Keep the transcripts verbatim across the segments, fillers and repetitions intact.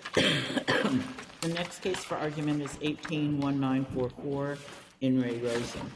The next case for argument is eighteen nineteen forty-four, In re Rosen.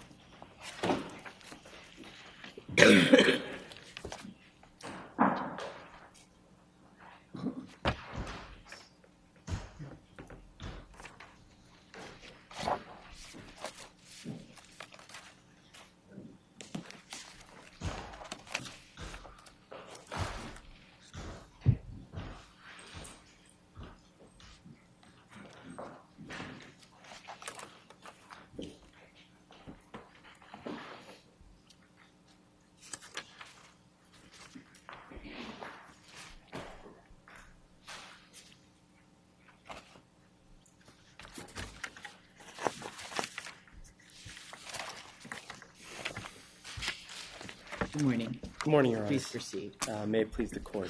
Good morning. Good morning, Your Honor. Please proceed. Uh, may it please the Court.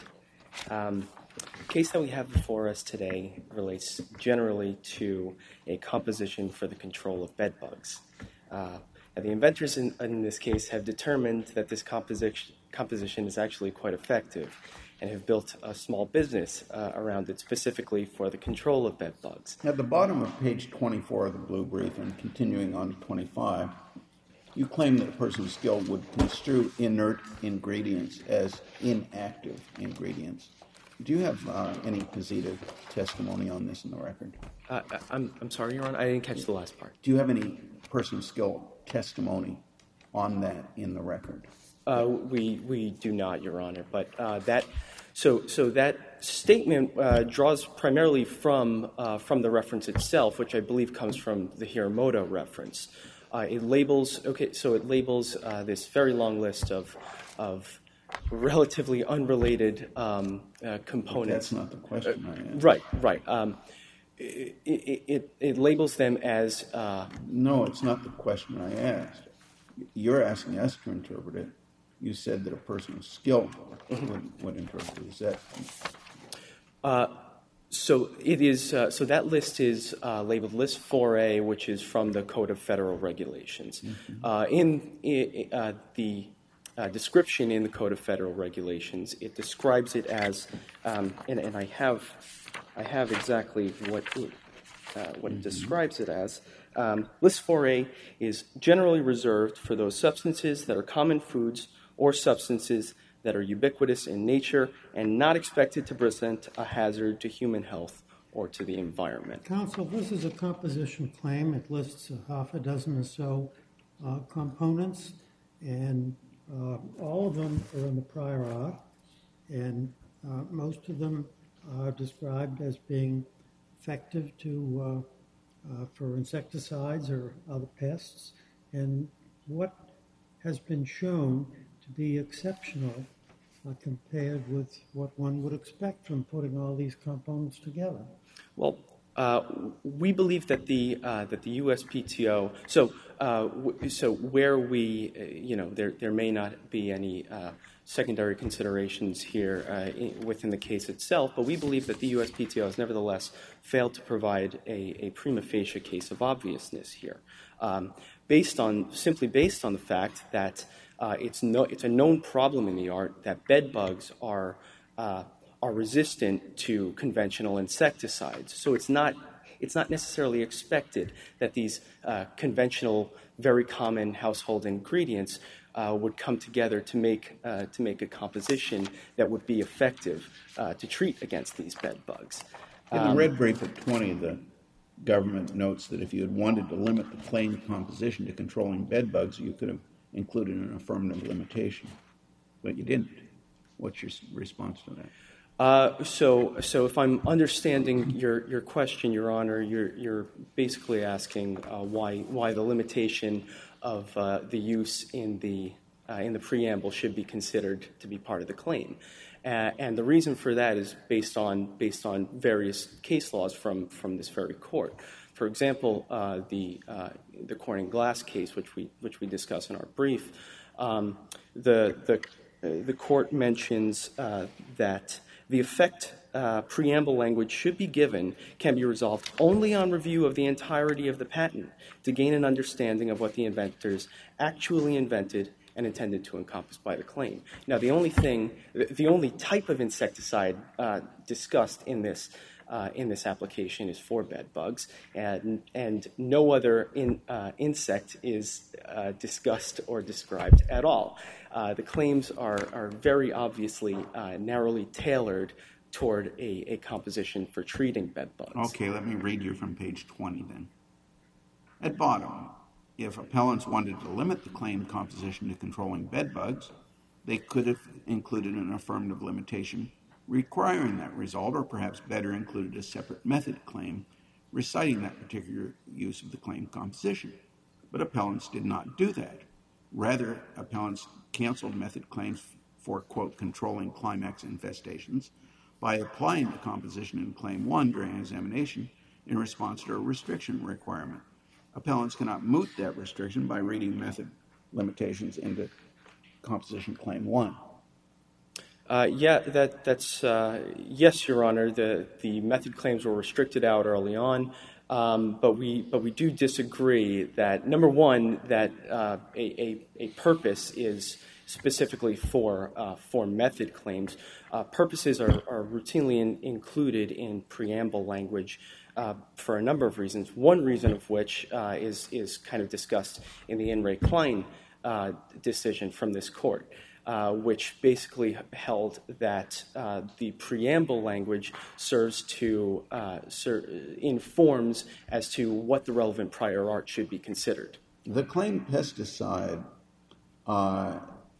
Um, the case that we have before us today relates generally to a composition for the control of bed bugs. Uh, the inventors in, in this case have determined that this composition, composition is actually quite effective and have built a small business uh, around it specifically for the control of bed bugs. At the bottom of page twenty-four of the blue brief and continuing on to twenty-five, you claim that a person skilled would construe inert ingredients as inactive ingredients. Do you have uh, any positive testimony on this in the record? Uh, I'm, I'm sorry, Your Honor, I didn't catch the last part. Do you have any person skilled testimony on that in the record? Uh, we we do not, Your Honor, but uh, that so so that statement uh, draws primarily from uh, from the reference itself, which I believe comes from the Hiramoto reference. Uh, it labels okay, so it labels uh, this very long list of of relatively unrelated um, uh, components. That's not the question I asked. Right, right. Um, it, it, it, it labels them as uh, no, it's not the question I asked. You're asking us to interpret it. You said that a person skilled mm-hmm. would, would interpret it. Is that? Uh, so it is. Uh, so that list is uh, labeled List four A, which is from the Code of Federal Regulations. Mm-hmm. Uh, in in uh, the uh, description in the Code of Federal Regulations, it describes it as, um, and, and I have, I have exactly what it, uh, what mm-hmm. it describes it as. Um, List four A is generally reserved for those substances that are common foods or substances that are ubiquitous in nature and not expected to present a hazard to human health or to the environment. Counsel, this is a composition claim. It lists a half a dozen or so uh, components, and uh, all of them are in the prior art, and uh, most of them are described as being effective to uh, uh, for insecticides or other pests. And what has been shown to be exceptional uh, compared with what one would expect from putting all these components together? Well, uh, we believe that the uh, that the U S P T O. So, uh, w- so where we, uh, you know, there there may not be any uh, secondary considerations here uh, in, within the case itself, but we believe that the U S P T O has nevertheless failed to provide a, a prima facie case of obviousness here, um, based on simply based on the fact that uh, it's no it's a known problem in the art that bed bugs are. Uh, are resistant to conventional insecticides. So it's not it's not necessarily expected that these uh, conventional, very common household ingredients uh, would come together to make uh, to make a composition that would be effective uh, to treat against these bed bugs. In the um, red brief at twenty, the government notes that if you had wanted to limit the claim composition to controlling bed bugs, you could have included an affirmative limitation, but you didn't. What's your response to that? Uh, so, so if I'm understanding your, your question, Your Honor, you're you're basically asking uh, why why the limitation of uh, the use in the uh, in the preamble should be considered to be part of the claim, uh, and the reason for that is based on based on various case laws from from this very court. For example, uh, the uh, the Corning Glass case, which we which we discuss in our brief, um, the the uh, the court mentions uh, that. The effect uh, preamble language should be given can be resolved only on review of the entirety of the patent to gain an understanding of what the inventors actually invented and intended to encompass by the claim. Now, the only thing, the only type of insecticide uh, discussed in this uh, in this application is for bed bugs, and and no other in, uh, insect is uh, discussed or described at all. Uh, the claims are are very obviously uh, narrowly tailored toward a, a composition for treating bed bugs. Okay, let me read you from page twenty then. At bottom, if appellants wanted to limit the claim composition to controlling bed bugs, they could have included an affirmative limitation requiring that result, or perhaps better included a separate method claim reciting that particular use of the claim composition. But appellants did not do that. Rather, appellants canceled method claims for, quote, controlling climax infestations by applying the composition in Claim one during examination in response to a restriction requirement. Appellants cannot moot that restriction by reading method limitations into composition Claim one. Uh, yeah, that, that's, uh, yes, Your Honor, the, the method claims were restricted out early on, um, but we, but we do disagree that, number one, that uh, a, a, a purpose is specifically for, uh, for method claims. Uh, purposes are, are routinely in, included in preamble language uh, for a number of reasons, one reason of which uh, is, is kind of discussed in the In re Klein uh, decision from this court. Uh, which basically held that uh, the preamble language serves to uh, ser- informs as to what the relevant prior art should be considered. The claim pesticide, uh,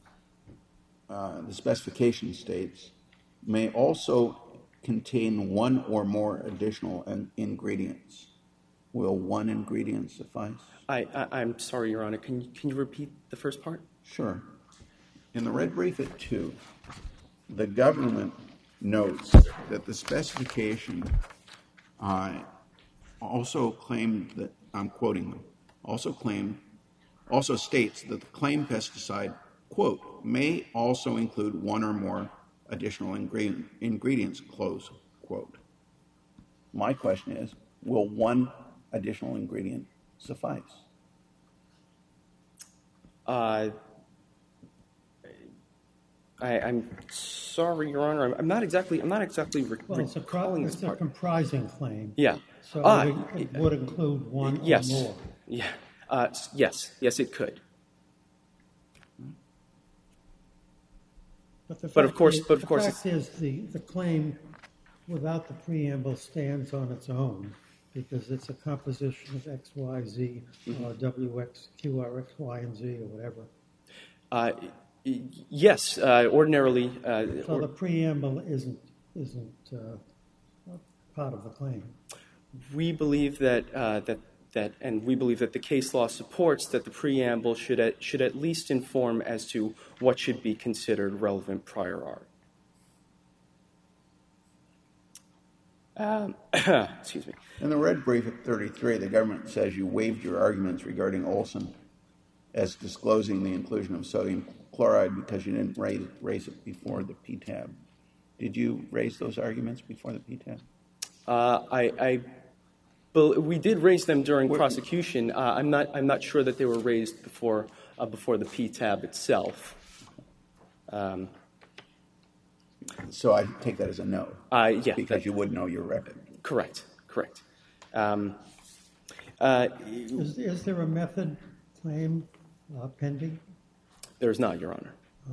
uh, the specification states, may also contain one or more additional in- ingredients. Will one ingredient suffice? I, I, I'm sorry, Your Honor. Can you, can you repeat the first part? Sure. In the red brief at two, the government notes that the specification uh, also claimed that, I'm quoting them, also claimed, also states that the claim pesticide, quote, may also include one or more additional ingredient, ingredients, close quote. My question is, will one additional ingredient suffice? Uh, I, I'm sorry, Your Honor. I'm, I'm not exactly. I'm not exactly re- Well, it's a, pro- recalling it's this a part. comprising claim. Yeah. So Ah, it, it would include one yes. or more. Yeah. Uh, s- yes. Yes, it could. But, the But of fact course- is, but of the course fact is the, the claim without the preamble stands on its own because it's a composition of X, Y, Z, Mm-hmm. or W, X, Q, R, X, Y, and Z, or whatever. Uh, y- yes. Uh, ordinarily. Uh, So or- the preamble isn't isn't uh, part of the claim. we believe that uh, that that, and we believe that the case law supports that the preamble should at, should at least inform as to what should be considered relevant prior art. Um, excuse me. In the red brief at thirty-three, the government says you waived your arguments regarding Olson as disclosing the inclusion of sodium chloride because you didn't raise, raise it before the P T A B. Did you raise those arguments before the P T A B? Uh, I, I, bel- we did raise them during prosecution. Uh, I'm not. I'm not sure that they were raised before uh, before the P T A B itself. Um, So I take that as a no. uh, yeah. Because that- you would know your record. correct. Correct. Um, uh, Is, is there a method claim uh, pending? there is not, Your Honor.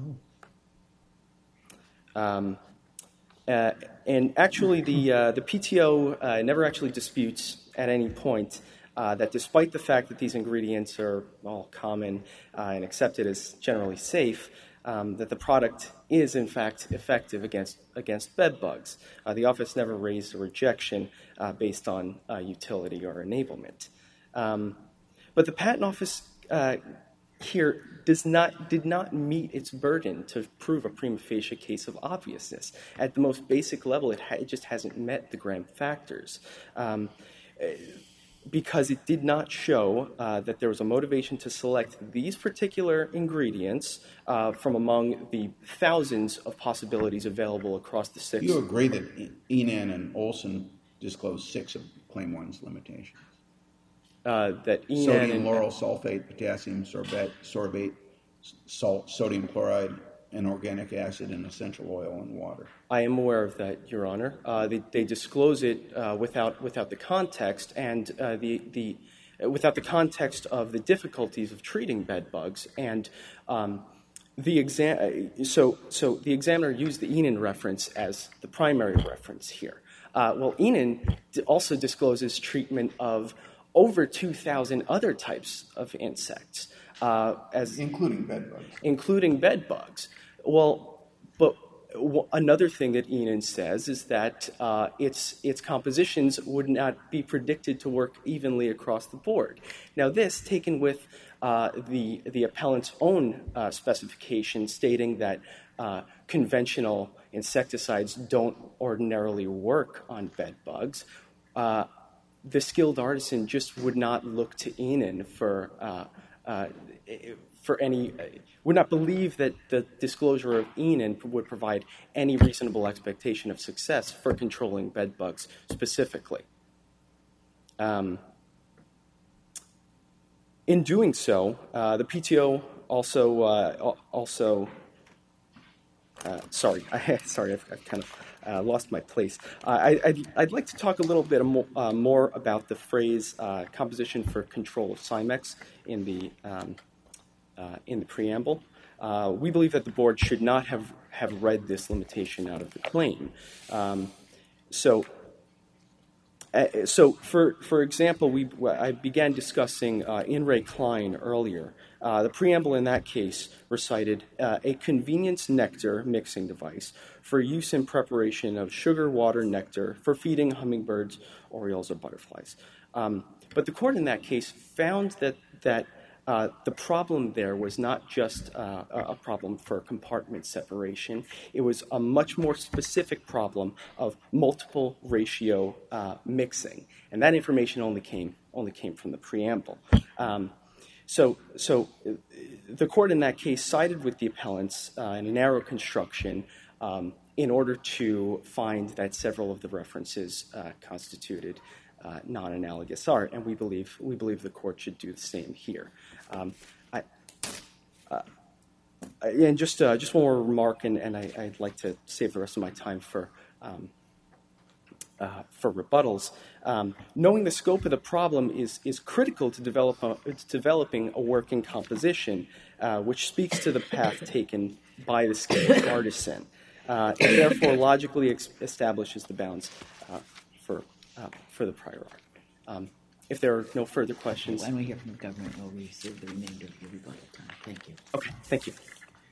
Oh. Um, uh, and actually, the uh, the P T O uh, never actually disputes at any point uh, that despite the fact that these ingredients are all common uh, and accepted as generally safe, um, that the product is in fact effective against against bed bugs. Uh, the office never raised a rejection uh, based on uh, utility or enablement. Um, but the Patent Office uh, here does not did not meet its burden to prove a prima facie case of obviousness. At the most basic level, it, ha- it just hasn't met the Graham factors. Um, because it did not show uh, that there was a motivation to select these particular ingredients uh, from among the thousands of possibilities available across the six. You agree that Enan and Olson disclosed six of Claim one's limitations? Uh, that Enan Sodium and, lauryl sulfate, potassium sorbate, sorbate, salt, sodium chloride, and organic acid and essential oil and water. I am aware of that, Your Honor. Uh, they, they disclose it uh, without without the context and uh, the the without the context of the difficulties of treating bed bugs. And um, the exam so so the examiner used the Enon reference as the primary reference here. Uh, well, Enon also discloses treatment of over two thousand other types of insects, uh, as including bed bugs. Including bed bugs. Well, but w- another thing that Enon says is that uh, its its compositions would not be predicted to work evenly across the board. Now, this taken with uh, the the appellant's own uh, specification stating that uh, conventional insecticides don't ordinarily work on bed bugs. Uh, the skilled artisan just would not look to Enon for uh, uh, for any, uh, would not believe that the disclosure of Enon would provide any reasonable expectation of success for controlling bed bugs specifically. Um, in doing so, uh, the P T O also uh, also uh, sorry, I, sorry, I've, I've kind of uh, lost my place. Uh, I, I'd, I'd like to talk a little bit more, uh, more about the phrase uh, composition for control of Cymex in the um, uh, in the preamble. Uh, we believe that the board should not have, have read this limitation out of the claim. Um, so, uh, so for for example, we I began discussing uh, In re Klein earlier. Uh, the preamble in that case recited uh, a convenience nectar mixing device for use in preparation of sugar water nectar for feeding hummingbirds, orioles, or butterflies. Um, but the court in that case found that that uh, the problem there was not just uh, a problem for compartment separation. It was a much more specific problem of multiple ratio uh, mixing, and that information only came only came from the preamble. Um, So, so the court in that case sided with the appellants uh, in a narrow construction um, in order to find that several of the references uh, constituted uh, non-analogous art, and we believe we believe the court should do the same here. Um, I, uh, and just uh, just one more remark, and, and I, I'd like to save the rest of my time for. Um, Uh, for rebuttals. Um, knowing the scope of the problem is is critical to develop a, to developing a working composition, uh, which speaks to the path taken by the skilled artisan, uh, and therefore logically ex- establishes the bounds uh, for uh, for the prior art. Um, if there are no further questions, When we hear from the government, we'll reserve the remainder of your rebuttal time. Thank you. Okay, thank you.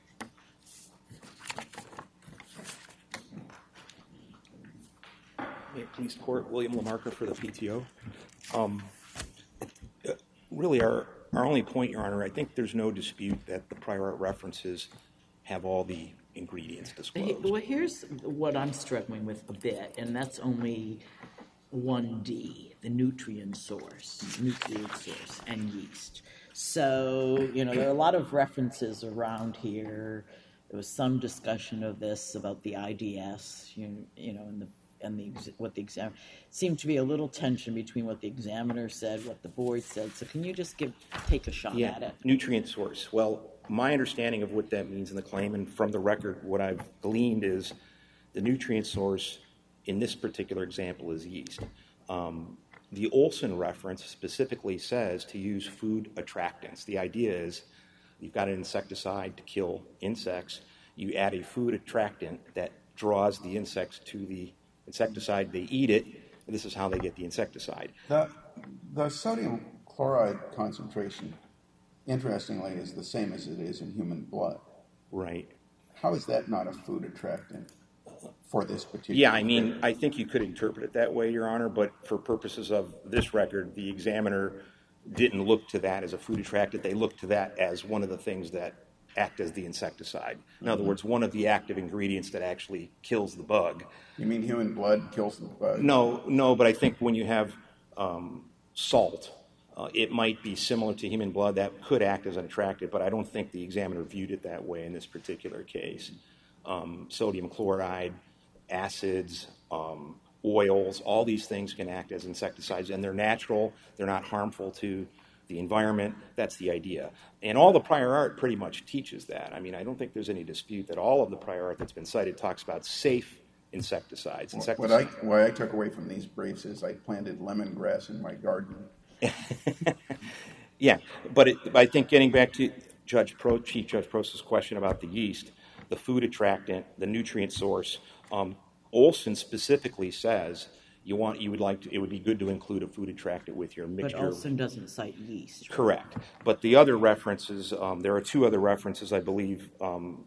Police Court, William Lamarca for the P T O. Um, uh, really, our, our only point, Your Honor, I think there's no dispute that the prior art references have all the ingredients disclosed. Well, here's what I'm struggling with a bit, and that's only one D, the nutrient source, nutrient source, and yeast. So, you know, there are a lot of references around here. There was some discussion of this about the I D S, you, you know, and the and the what the exam seemed to be a little tension between what the examiner said, what the board said. So can you just give take a shot yeah, at it? Nutrient source. Well, my understanding of what that means in the claim, and from the record, what I've gleaned is the nutrient source in this particular example is yeast. Um, the Olson reference specifically says to use food attractants. The idea is you've got an insecticide to kill insects. You add a food attractant that draws the insects to the insecticide, they eat it, and this is how they get the insecticide. The, the sodium chloride concentration, interestingly, is the same as it is in human blood. Right. How is that not a food attractant for this particular? Yeah, I mean, I think you could interpret it that way, Your Honor, but for purposes of this record, the examiner didn't look to that as a food attractant. They looked to that as one of the things that act as the insecticide. In other words, one of the active ingredients that actually kills the bug. You mean human blood kills the bug? No, no, but I think when you have um, salt, uh, it might be similar to human blood that could act as an attractant, but I don't think the examiner viewed it that way in this particular case. Um, sodium chloride, acids, um, oils, all these things can act as insecticides, and they're natural. They're not harmful to the environment, that's the idea. And all the prior art pretty much teaches that. I mean, I don't think there's any dispute that all of the prior art that's been cited talks about safe insecticides. What I, what I took away from these briefs is I planted lemongrass in my garden. Yeah, but it, I think getting back to Judge Pro, Chief Judge Prost's question about the yeast, the food attractant, the nutrient source, um, Olson specifically says you want you would like to, it would be good to include a food attractant with your mixture. But Olson doesn't cite yeast. Right? Correct. But the other references, um, there are two other references, I believe. Um,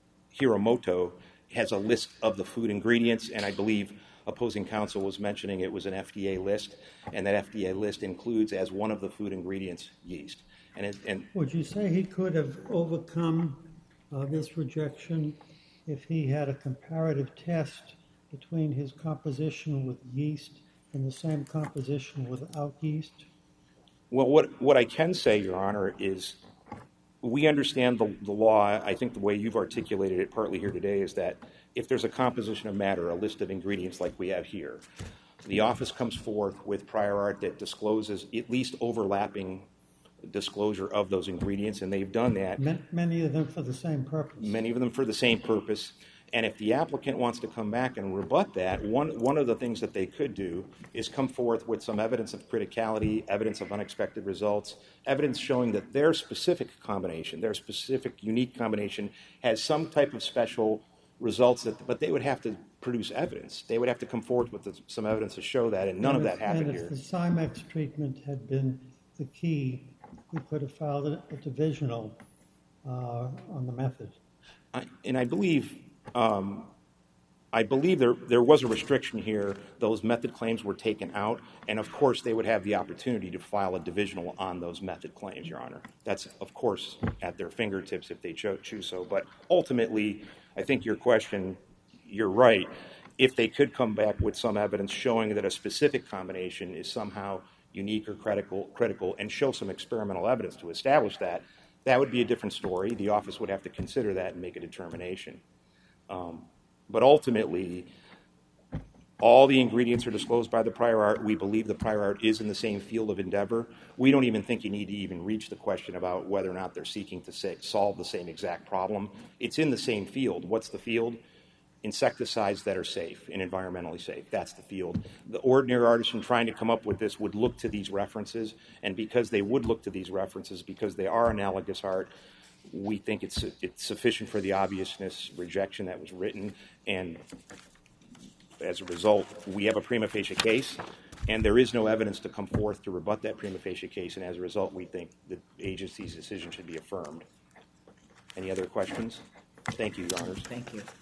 Hiramoto has a list of the food ingredients, and I believe opposing counsel was mentioning it was an F D A list, and that F D A list includes as one of the food ingredients yeast. And, it, and Would you say he could have overcome uh, this rejection if he had a comparative test between his composition with yeast and the same composition without yeast? Well, what, what I can say, Your Honor, is we understand the, the law. I think the way you've articulated it partly here today is that if there's a composition of matter, a list of ingredients like we have here, the office comes forth with prior art that discloses at least overlapping disclosure of those ingredients, and they've done that. Many of them for the same purpose. Many of them for the same purpose. And if the applicant wants to come back and rebut that, one, one of the things that they could do is come forth with some evidence of criticality, evidence of unexpected results, evidence showing that their specific combination, their specific unique combination, has some type of special results, that, but they would have to produce evidence. They would have to come forth with the, some evidence to show that, and none and of if, that happened and here. if the Cymex treatment had been the key, we could have filed a, a divisional uh, on the method. I, and I believe... Um, I believe there there was a restriction here. Those method claims were taken out, and of course they would have the opportunity to file a divisional on those method claims, Your Honor. That's, of course, at their fingertips if they cho- choose so. But ultimately, I think your question, you're right. If they could come back with some evidence showing that a specific combination is somehow unique or critical, critical and show some experimental evidence to establish that, that would be a different story. The office would have to consider that and make a determination. Um, but ultimately, all the ingredients are disclosed by the prior art. We believe the prior art is in the same field of endeavor. We don't even think you need to even reach the question about whether or not they're seeking to say, solve the same exact problem. It's in the same field. What's the field? Insecticides that are safe and environmentally safe. That's the field. The ordinary artisan trying to come up with this would look to these references, and because they would look to these references, because they are analogous art, we think it's it's sufficient for the obviousness rejection that was written, and as a result, we have a prima facie case, and there is no evidence to come forth to rebut that prima facie case, and as a result, we think the agency's decision should be affirmed. Any other questions? Thank you, Your Honors. Thank you.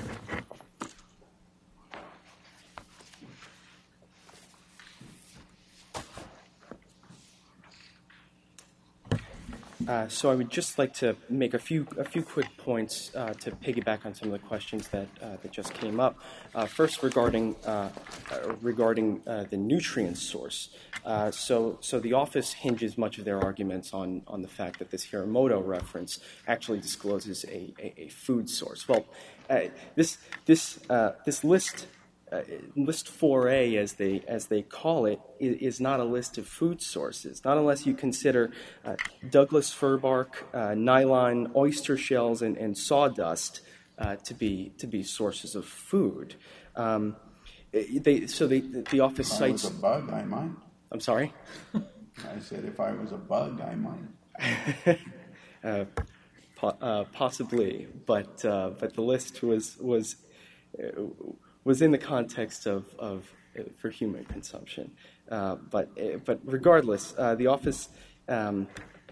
Uh, so I would just like to make a few a few quick points uh, to piggyback on some of the questions that uh, that just came up. Uh, first, regarding uh, uh, regarding uh, the nutrient source. Uh, so so the office hinges much of their arguments on on the fact that this Hiramoto reference actually discloses a, a, a food source. Well, uh, this this uh, this list. Uh, list four A, as they as they call it, is, is not a list of food sources. Not unless you consider uh, Douglas fir bark, uh, nylon, oyster shells, and, and sawdust uh, to be to be sources of food. Um, they so they, the office if cites. If I was a bug, I might. I'm sorry. I said if I was a bug, I might. uh, po- uh, possibly, but uh, but the list was was. Uh, was in the context of, of uh, for human consumption. Uh, but uh, but regardless, uh, the office um,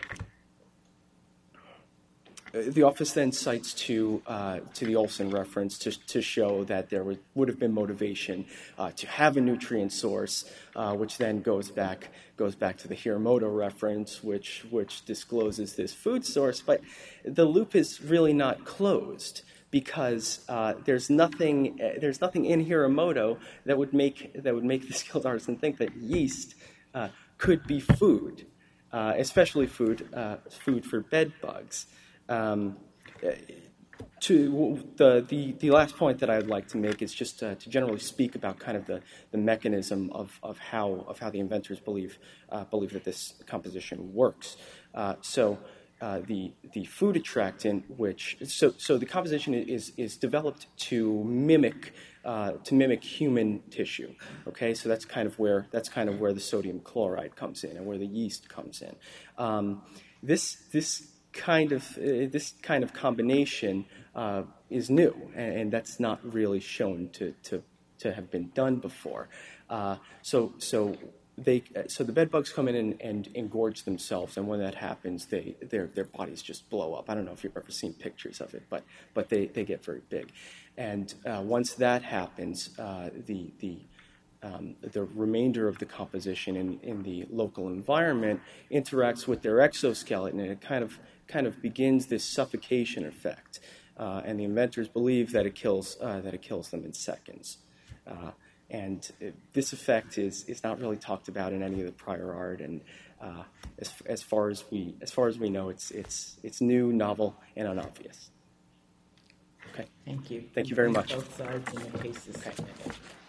the office then cites to uh, to the Olson reference to to show that there would, would have been motivation uh, to have a nutrient source, uh, which then goes back goes back to the Hiramoto reference, which which discloses this food source. But the loop is really not closed, because uh, there's nothing uh, there's nothing in Hiramoto that would make that would make the skilled artisan think that yeast uh, could be food, uh, especially food uh, food for bed bugs. Um, to the, the the last point that I'd like to make is just uh, to generally speak about kind of the, the mechanism of, of how of how the inventors believe uh, believe that this composition works. Uh, so uh, the the food attractant, which so so the composition is is developed to mimic uh, to mimic human tissue. Okay, so that's kind of where that's kind of where the sodium chloride comes in and where the yeast comes in. Um, this this kind of uh, this kind of combination uh, is new, and, and that's not really shown to to, to have been done before. Uh, so so they so the bed bugs come in and, and engorge themselves, and when that happens, they their their bodies just blow up. I don't know if you've ever seen pictures of it, but but they, they get very big, and uh, once that happens, uh, the the Um, the remainder of the composition in, in the local environment interacts with their exoskeleton, and it kind of kind of begins this suffocation effect. Uh, and the inventors believe that it kills uh, that it kills them in seconds. Uh, and it, this effect is is not really talked about in any of the prior art. And uh, as as far as we as far as we know, it's it's it's new, novel, and unobvious. Okay. Thank you. Thank you very much. Both sides in the cases. Okay.